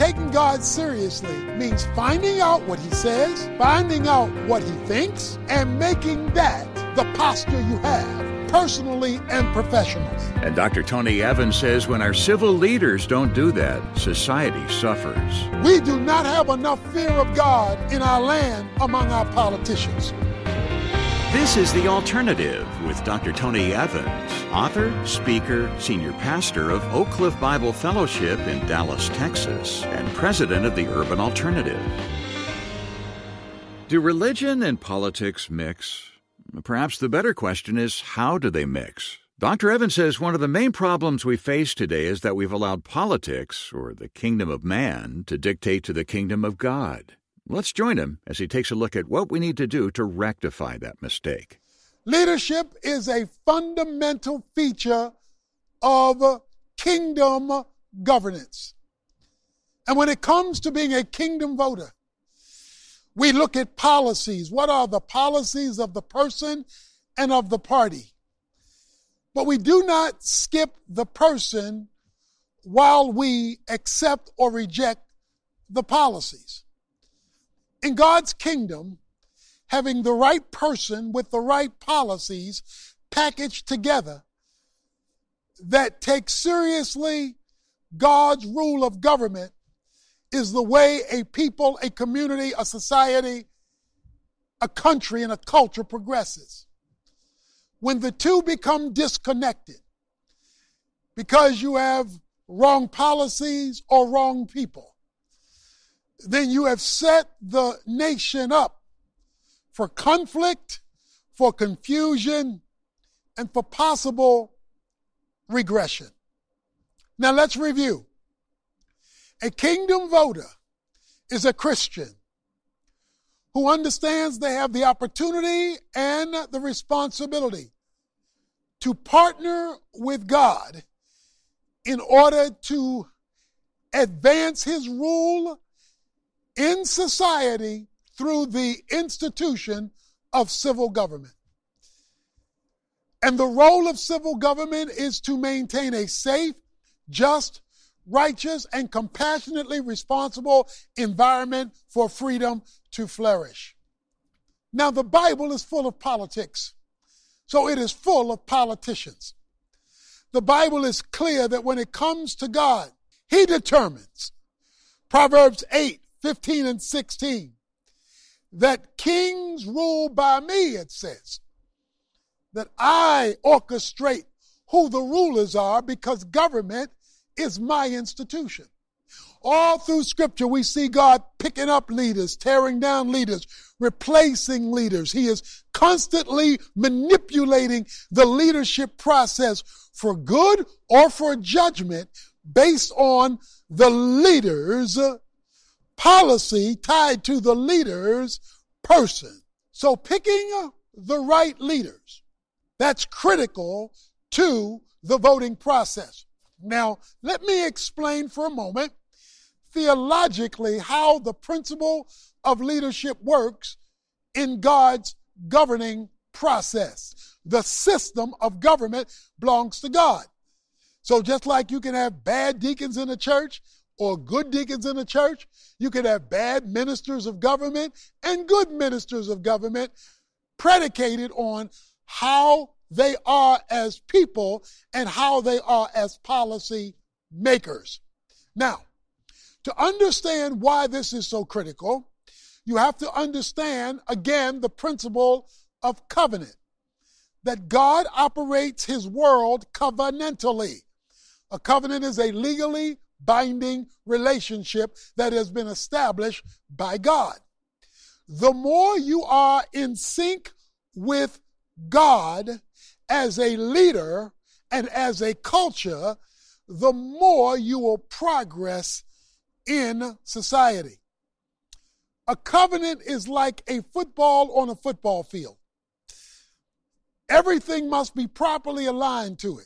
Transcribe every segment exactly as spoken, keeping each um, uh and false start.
taking God seriously means finding out what he says, finding out what he thinks, and making that the posture you have, personally and professionally. And Doctor Tony Evans says when our civil leaders don't do that, society suffers. We do not have enough fear of God in our land among our politicians. This is The Alternative with Doctor Tony Evans, author, speaker, senior pastor of Oak Cliff Bible Fellowship in Dallas, Texas, and president of the Urban Alternative. Do religion and politics mix? Perhaps the better question is, how do they mix? Doctor Evans says one of the main problems we face today is that we've allowed politics, or the kingdom of man, to dictate to the kingdom of God. Let's join him as he takes a look at what we need to do to rectify that mistake. Leadership is a fundamental feature of kingdom governance. And when it comes to being a kingdom voter, we look at policies. What are the policies of the person and of the party? But we do not skip the person while we accept or reject the policies. In God's kingdom, having the right person with the right policies packaged together that take seriously God's rule of government is the way a people, a community, a society, a country, and a culture progresses. When the two become disconnected because you have wrong policies or wrong people, then you have set the nation up for conflict, for confusion, and for possible regression. Now let's review. A kingdom voter is a Christian who understands they have the opportunity and the responsibility to partner with God in order to advance his rule in society through the institution of civil government. And the role of civil government is to maintain a safe, just, righteous, and compassionately responsible environment for freedom to flourish. Now, the Bible is full of politics, so it is full of politicians. The Bible is clear that when it comes to God, he determines, Proverbs eight, fifteen and sixteen, that kings rule by me, it says, that I orchestrate who the rulers are because government is my institution. All through Scripture, we see God picking up leaders, tearing down leaders, replacing leaders. He is constantly manipulating the leadership process for good or for judgment based on the leader's policy tied to the leader's person. So picking the right leaders, that's critical to the voting process. Now, let me explain for a moment theologically how the principle of leadership works in God's governing process. The system of government belongs to God. So just like you can have bad deacons in a church or good deacons in a church, you can have bad ministers of government and good ministers of government predicated on how they are as people and how they are as policy makers. Now, to understand why this is so critical, you have to understand, again, the principle of covenant, that God operates his world covenantally. A covenant is a legally binding relationship that has been established by God. The more you are in sync with God as a leader and as a culture, the more you will progress in society. A covenant is like a football on a football field. Everything must be properly aligned to it.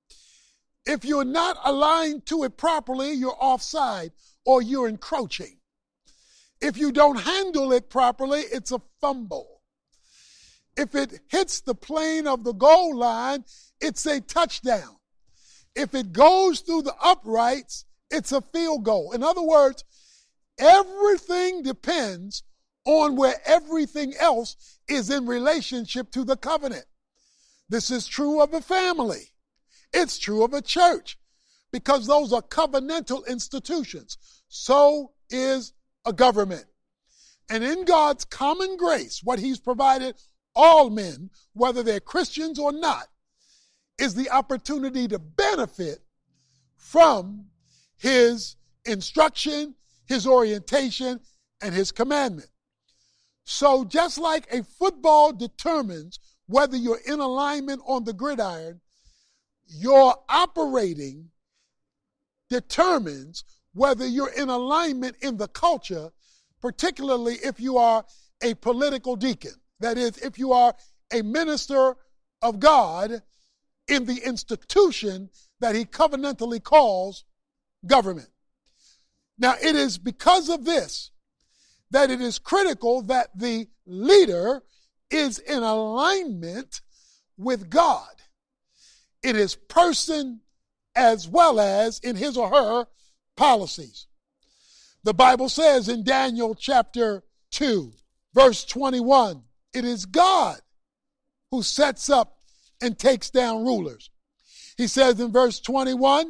If you're not aligned to it properly, you're offside or you're encroaching. If you don't handle it properly, it's a fumble. If it hits the plane of the goal line, it's a touchdown. If it goes through the uprights, It's a field goal. In other words, everything depends on where everything else is in relationship to the covenant. This is true of a family. It's true of a church, because those are covenantal institutions. So is a government. And in God's common grace, what he's provided all men, whether they're Christians or not, is the opportunity to benefit from his instruction, his orientation, and his commandment. So just like a football determines whether you're in alignment on the gridiron, your operating determines whether you're in alignment in the culture, particularly if you are a political deacon. That is, if you are a minister of God in the institution that he covenantally calls government. Now, it is because of this that it is critical that the leader is in alignment with God in his person as well as in his or her policies. The Bible says in Daniel chapter two, verse twenty-one, it is God who sets up and takes down rulers. He says in verse twenty-one,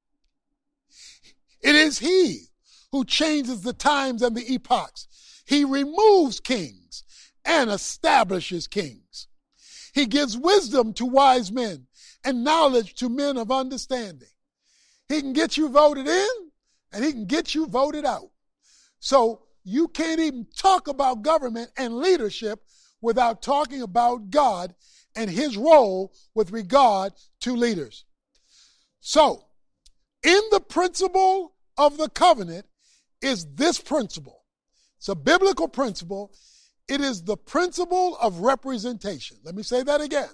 it is he who changes the times and the epochs. He removes kings and establishes kings. He gives wisdom to wise men and knowledge to men of understanding. He can get you voted in and he can get you voted out. So you can't even talk about government and leadership without talking about God and his role with regard to leaders. So, in the principle of the covenant is this principle. It's a biblical principle. It is the principle of representation. Let me say that again.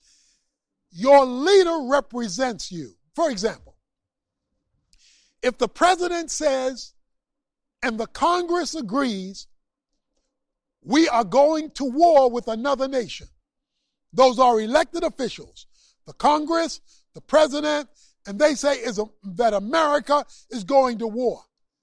Your leader represents you. For example, if the president says, and the Congress agrees, we are going to war with another nation. Those are elected officials, the Congress, the president, and they say is a, that America is going to war.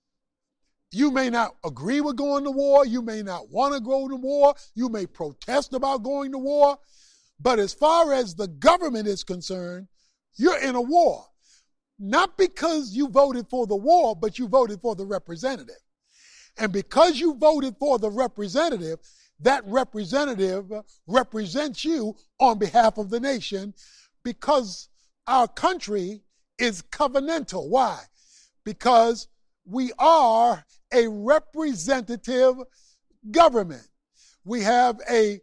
You may not agree with going to war. You may not want to go to war. You may protest about going to war. But as far as the government is concerned, you're in a war. Not because you voted for the war, but you voted for the representative. And because you voted for the representative, that representative represents you on behalf of the nation, because our country is covenantal. Why? Because we are a representative government. We have a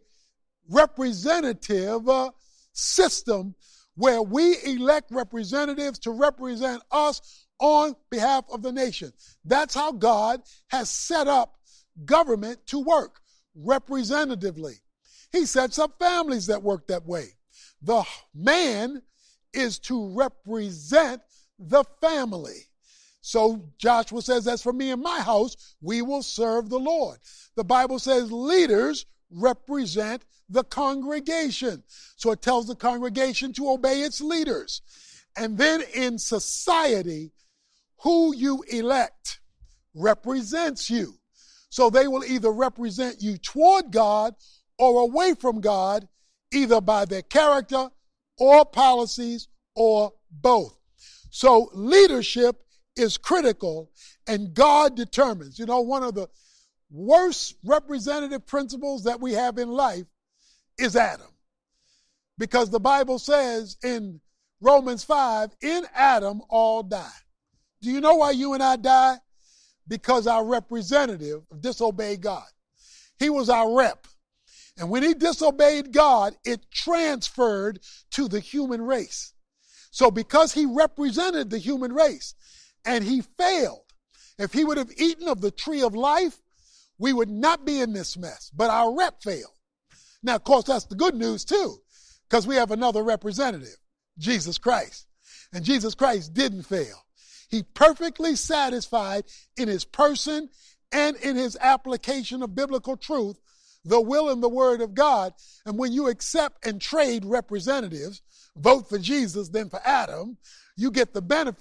representative uh, system where we elect representatives to represent us on behalf of the nation. That's how God has set up government to work, representatively. He sets up families that work that way. The man is to represent the family. So Joshua says, as for me and my house, we will serve the Lord. The Bible says leaders represent the congregation. So it tells the congregation to obey its leaders. And then in society, who you elect represents you. So they will either represent you toward God or away from God, either by their character or policies or both. So leadership is critical, and God determines. You know, one of the worst representative principles that we have in life is Adam. Because the Bible says in Romans five, in Adam all die. Do you know why you and I die? Because our representative disobeyed God. He was our rep. And when he disobeyed God, it transferred to the human race. So because he represented the human race and he failed, if he would have eaten of the tree of life, we would not be in this mess. But our rep failed. Now, of course, that's the good news too, because we have another representative, Jesus Christ. And Jesus Christ didn't fail. He perfectly satisfied in his person and in his application of biblical truth the will and the word of God. And when you accept and trade representatives, vote for Jesus, then for Adam, you get the benefit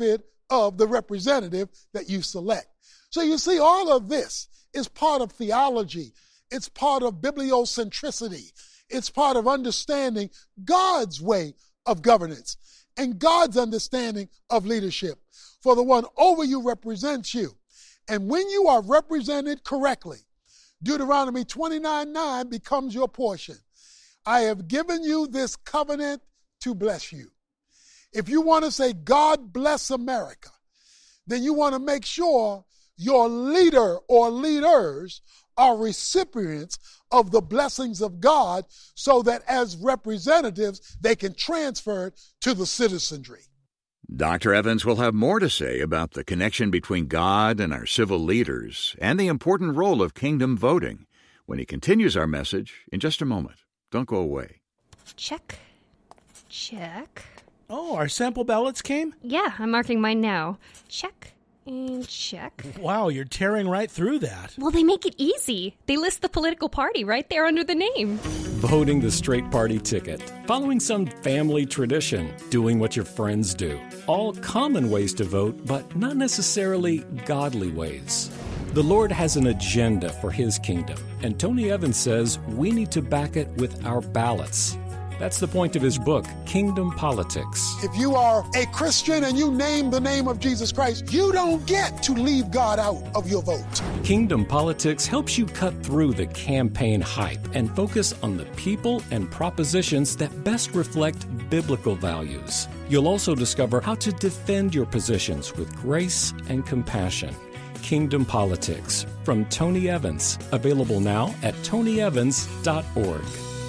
of the representative that you select. So you see, all of this is part of theology. It's part of bibliocentricity. It's part of understanding God's way of governance and God's understanding of leadership. For the one over you represents you. And when you are represented correctly, Deuteronomy twenty-nine nine becomes your portion. I have given you this covenant to bless you. If you want to say, God bless America, then you want to make sure your leader or leaders are recipients of the blessings of God so that as representatives, they can transfer it to the citizenry. Doctor Evans will have more to say about the connection between God and our civil leaders and the important role of kingdom voting when he continues our message in just a moment. Don't go away. Check. Check. Oh, our sample ballots came? Yeah, I'm marking mine now. Check and check. Wow, you're tearing right through that. Well, they make it easy. They list the political party right there under the name. Voting the straight party ticket, following some family tradition, doing what your friends do. All common ways to vote, but not necessarily godly ways. The Lord has an agenda for his kingdom, and Tony Evans says we need to back it with our ballots. That's the point of his book, Kingdom Politics. If you are a Christian and you name the name of Jesus Christ, you don't get to leave God out of your vote. Kingdom Politics helps you cut through the campaign hype and focus on the people and propositions that best reflect biblical values. You'll also discover how to defend your positions with grace and compassion. Kingdom Politics from Tony Evans, available now at tony evans dot org.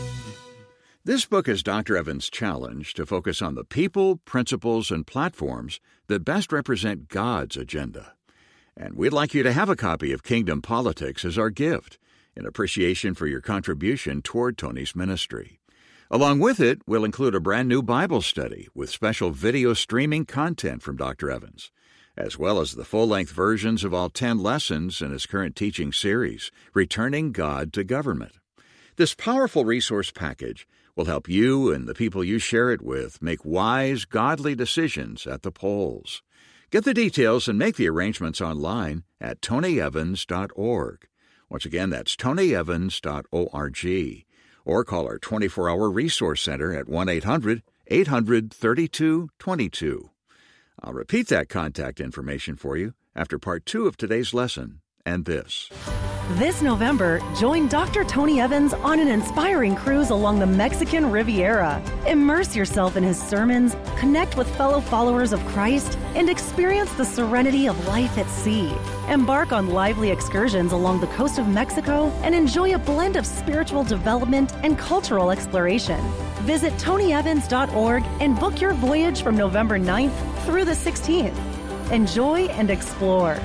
This book is Doctor Evans' challenge to focus on the people, principles, and platforms that best represent God's agenda. And we'd like you to have a copy of Kingdom Politics as our gift, in appreciation for your contribution toward Tony's ministry. Along with it, we'll include a brand new Bible study with special video streaming content from Doctor Evans, as well as the full-length versions of all ten lessons in his current teaching series, Returning God to Government. This powerful resource package will help you and the people you share it with make wise, godly decisions at the polls. Get the details and make the arrangements online at tony evans dot org. Once again, that's tony evans dot org. Or call our twenty-four hour resource center at one eight hundred eight hundred thirty-two twenty-two. I'll repeat that contact information for you after part two of today's lesson and this. This November, join Doctor Tony Evans on an inspiring cruise along the Mexican Riviera. Immerse yourself in his sermons, connect with fellow followers of Christ, and experience the serenity of life at sea. Embark on lively excursions along the coast of Mexico and enjoy a blend of spiritual development and cultural exploration. Visit tony evans dot org and book your voyage from November ninth through the sixteenth. Enjoy and explore.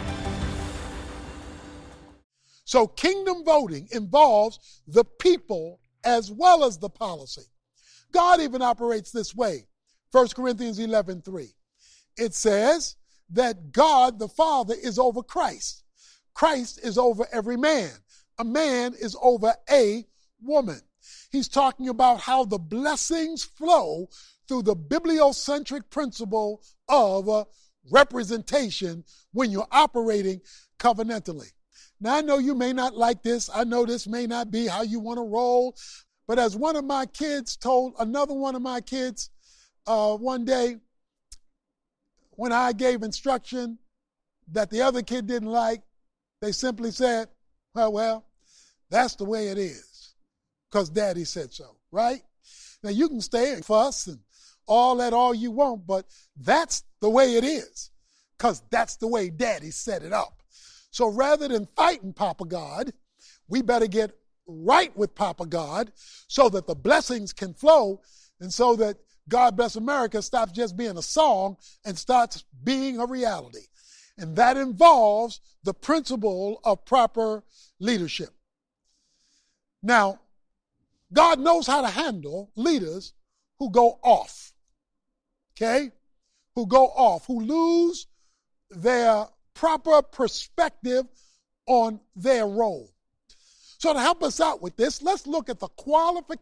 So kingdom voting involves the people as well as the policy. God even operates this way. First Corinthians eleven three. It says that God the Father is over Christ. Christ is over every man. A man is over a woman. He's talking about how the blessings flow through the bibliocentric principle of uh, representation when you're operating covenantally. Now, I know you may not like this. I know this may not be how you want to roll. But as one of my kids told another one of my kids uh, one day, when I gave instruction that the other kid didn't like, they simply said, well, well, that's the way it is, because Daddy said so, right? Now, you can stay and fuss and all that all you want, but that's the way it is, because that's the way Daddy set it up. So rather than fighting Papa God, we better get right with Papa God so that the blessings can flow and so that God Bless America stops just being a song and starts being a reality. And that involves the principle of proper leadership. Now, God knows how to handle leaders who go off, okay? Who go off, who lose their proper perspective on their role. So to help us out with this, let's look at the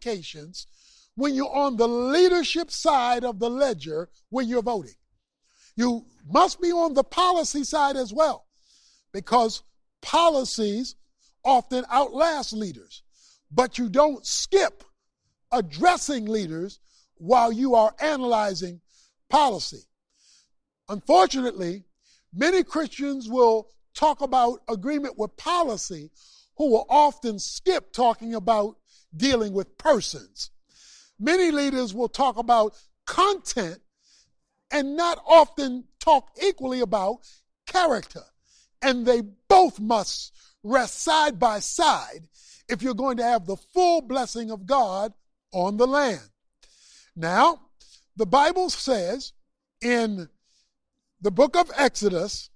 qualifications when you're on the leadership side of the ledger when you're voting. You must be on the policy side as well, because policies often outlast leaders, but you don't skip addressing leaders while you are analyzing policy. Unfortunately, many Christians will talk about agreement with policy who will often skip talking about dealing with persons. Many leaders will talk about content and not often talk equally about character. And they both must rest side by side if you're going to have the full blessing of God on the land. Now, the Bible says in the book of Exodus,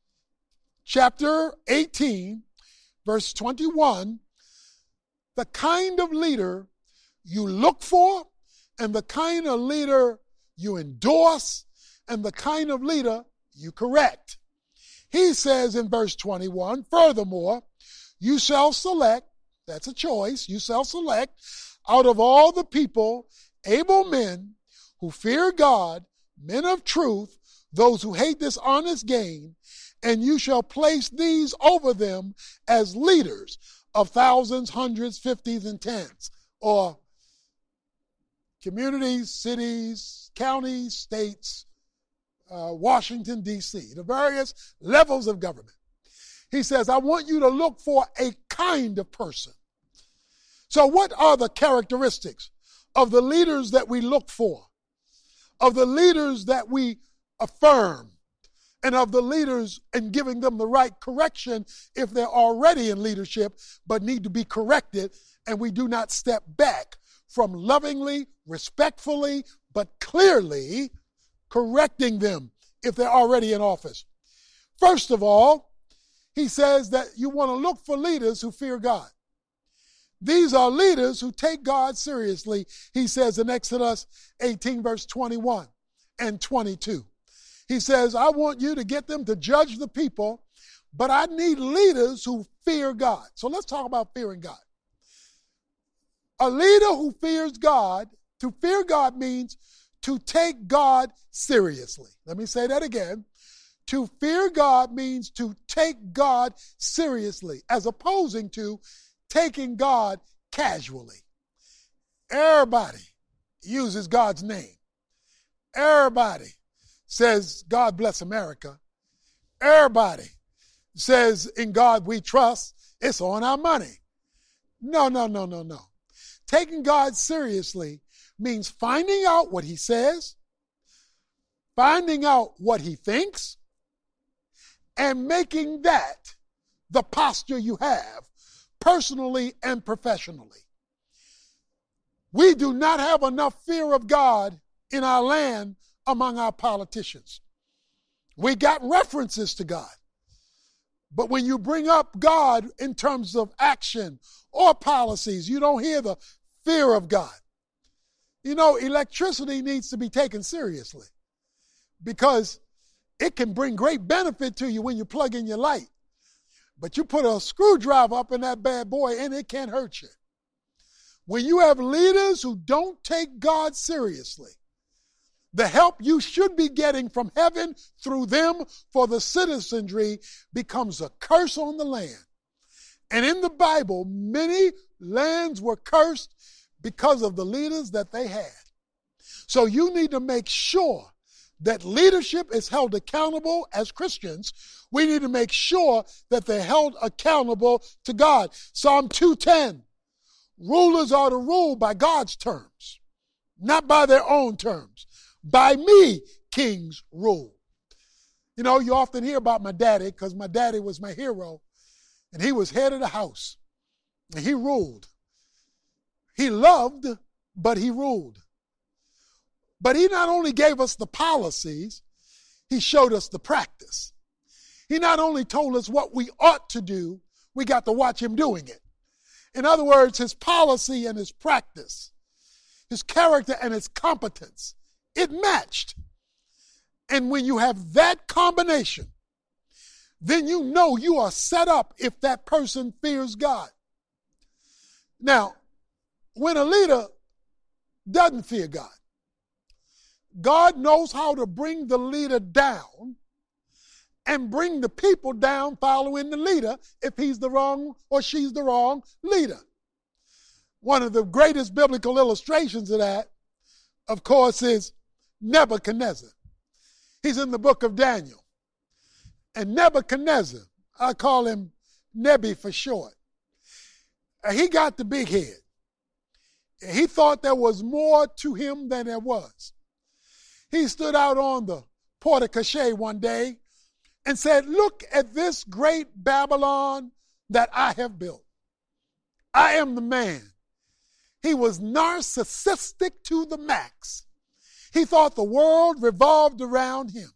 chapter eighteen, verse twenty-one, the kind of leader you look for and the kind of leader you endorse and the kind of leader you correct. He says in verse twenty-one, furthermore, you shall select, that's a choice, you shall select out of all the people able men who fear God, men of truth, those who hate dishonest gain, and you shall place these over them as leaders of thousands, hundreds, fifties, and tens, or communities, cities, counties, states, uh, Washington, D C, the various levels of government. He says, I want you to look for a kind of person. So what are the characteristics of the leaders that we look for, of the leaders that we affirm, and of the leaders and giving them the right correction if they're already in leadership but need to be corrected, and we do not step back from lovingly, respectfully, but clearly correcting them if they're already in office? First of all, he says that you want to look for leaders who fear God. These are leaders who take God seriously, he says in Exodus eighteen, verse twenty-one and twenty-two. He says, I want you to get them to judge the people, but I need leaders who fear God. So let's talk about fearing God. A leader who fears God, to fear God means to take God seriously. Let me say that again. To fear God means to take God seriously, as opposing to taking God casually. Everybody uses God's name. Everybody says, God bless America. Everybody says, in God we trust. It's on our money. No, no, no, no, no. Taking God seriously means finding out what he says, finding out what he thinks, and making that the posture you have personally and professionally. We do not have enough fear of God in our land among our politicians. We got references to God. But when you bring up God in terms of action or policies, you don't hear the fear of God. You know, electricity needs to be taken seriously because it can bring great benefit to you when you plug in your light. But you put a screwdriver up in that bad boy and it can't hurt you. When you have leaders who don't take God seriously, the help you should be getting from heaven through them for the citizenry becomes a curse on the land. And in the Bible, many lands were cursed because of the leaders that they had. So you need to make sure that leadership is held accountable. As Christians, we need to make sure that they're held accountable to God. Psalm two ten, rulers are to rule by God's terms, not by their own terms. By me, kings rule. You know, you often hear about my daddy because my daddy was my hero, and he was head of the house, and he ruled. He loved, but he ruled. But he not only gave us the policies, he showed us the practice. He not only told us what we ought to do, we got to watch him doing it. In other words, his policy and his practice, his character and his competence, it matched. And when you have that combination, then you know you are set up if that person fears God. Now, when a leader doesn't fear God, God knows how to bring the leader down and bring the people down following the leader if he's the wrong or she's the wrong leader. One of the greatest biblical illustrations of that, of course, is Nebuchadnezzar. He's in the book of Daniel. And Nebuchadnezzar, I call him Nebi for short, he got the big head. He thought there was more to him than there was. He stood out on the porte-cochere one day and said, "Look at this great Babylon that I have built. I am the man." He was narcissistic to the max. He thought the world revolved around him.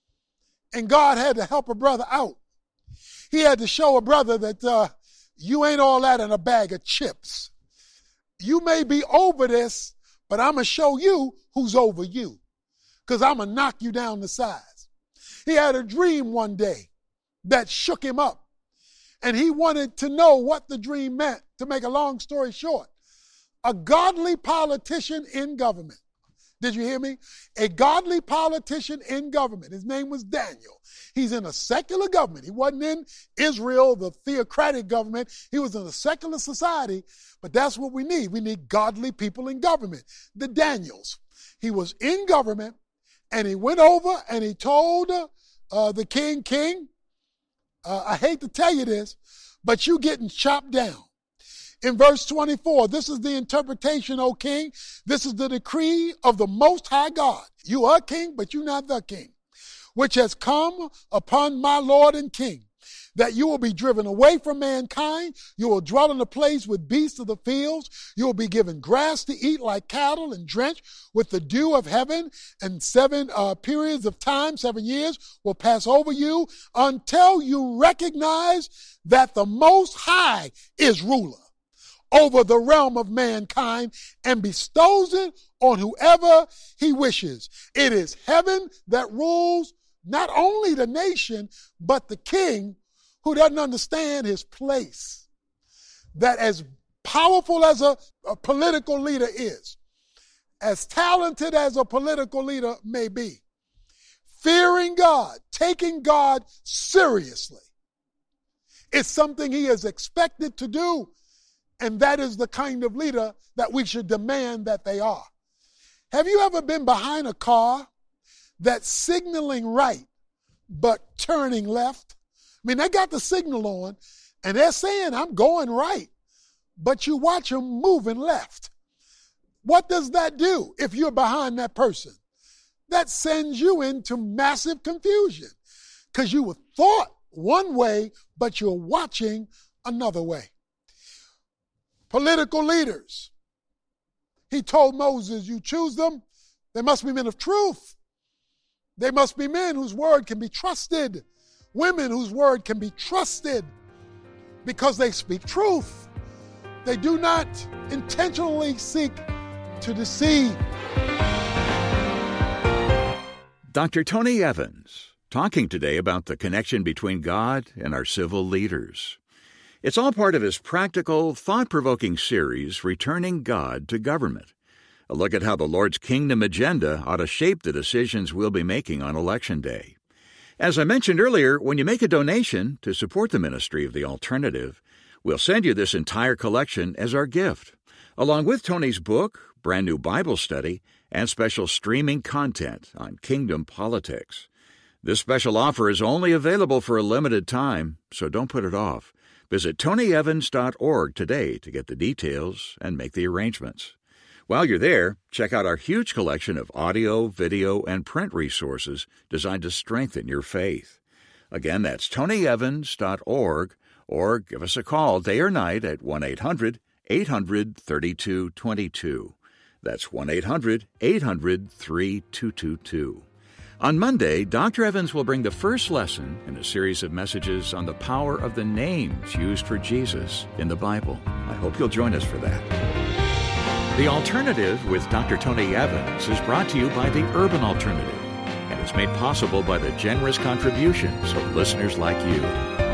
And God had to help a brother out. He had to show a brother that uh, you ain't all that in a bag of chips. You may be over this, but I'm going to show you who's over you, because I'm going to knock you down the sides. He had a dream one day that shook him up, and he wanted to know what the dream meant. To make a long story short, a godly politician in government. Did you hear me? A godly politician in government. His name was Daniel. He's in a secular government. He wasn't in Israel, the theocratic government. He was in a secular society, but that's what we need. We need godly people in government. The Daniels. He was in government, and he went over and he told uh, the king, king, uh, I hate to tell you this, but you getting chopped down. In verse twenty-four, this is the interpretation, O king. This is the decree of the Most High God. You are king, but you're not the king, which has come upon my Lord and King, that you will be driven away from mankind. You will dwell in a place with beasts of the fields. You will be given grass to eat like cattle and drenched with the dew of heaven. And seven uh, periods of time, seven years, will pass over you until you recognize that the Most High is ruler over the realm of mankind and bestows it on whoever he wishes. It is heaven that rules not only the nation, but the king who doesn't understand his place. That as powerful as a, a political leader is, as talented as a political leader may be, fearing God, taking God seriously, is something he is expected to do. And that is the kind of leader that we should demand that they are. Have you ever been behind a car that's signaling right, but turning left? I mean, they got the signal on, and they're saying, I'm going right, but you watch them moving left. What does that do if you're behind that person? That sends you into massive confusion, because you were thought one way, but you're watching another way. Political leaders. He told Moses, you choose them, they must be men of truth. They must be men whose word can be trusted. Women whose word can be trusted because they speak truth. They do not intentionally seek to deceive. Doctor Tony Evans, talking today about the connection between God and our civil leaders. It's all part of his practical, thought-provoking series, Returning God to Government. A look at how the Lord's kingdom agenda ought to shape the decisions we'll be making on Election Day. As I mentioned earlier, when you make a donation to support the ministry of The Alternative, we'll send you this entire collection as our gift, along with Tony's book, brand new Bible study, and special streaming content on kingdom politics. This special offer is only available for a limited time, so don't put it off. Visit tony evans dot org today to get the details and make the arrangements. While you're there, check out our huge collection of audio, video, and print resources designed to strengthen your faith. Again, that's tony evans dot org, or give us a call day or night at one eight hundred eight hundred thirty-two twenty-two. That's one eight hundred eight hundred thirty-two twenty-two. On Monday, Doctor Evans will bring the first lesson in a series of messages on the power of the names used for Jesus in the Bible. I hope you'll join us for that. The Alternative with Doctor Tony Evans is brought to you by the Urban Alternative and is made possible by the generous contributions of listeners like you.